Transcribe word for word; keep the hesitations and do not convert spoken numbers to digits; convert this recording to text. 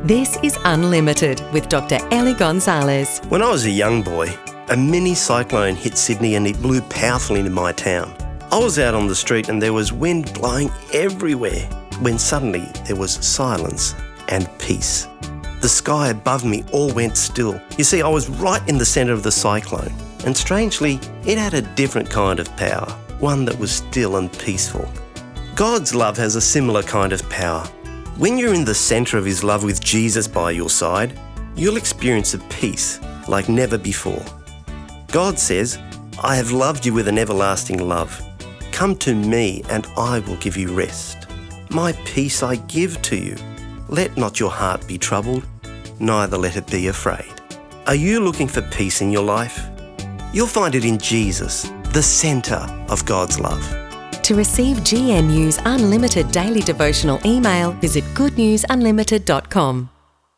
This is Unlimited with Doctor Ellie Gonzalez. When I was a young boy, a mini cyclone hit Sydney and it blew powerfully into my town. I was out on the street and there was wind blowing everywhere when suddenly there was silence and peace. The sky above me all went still. You see, I was right in the centre of the cyclone, and strangely, it had a different kind of power, one that was still and peaceful. God's love has a similar kind of power. When you're in the centre of His love with Jesus by your side, you'll experience a peace like never before. God says, "I have loved you with an everlasting love. Come to me and I will give you rest. My peace I give to you. Let not your heart be troubled, neither let it be afraid." Are you looking for peace in your life? You'll find it in Jesus, the centre of God's love. To receive G N U's Unlimited daily devotional email, visit good news unlimited dot com.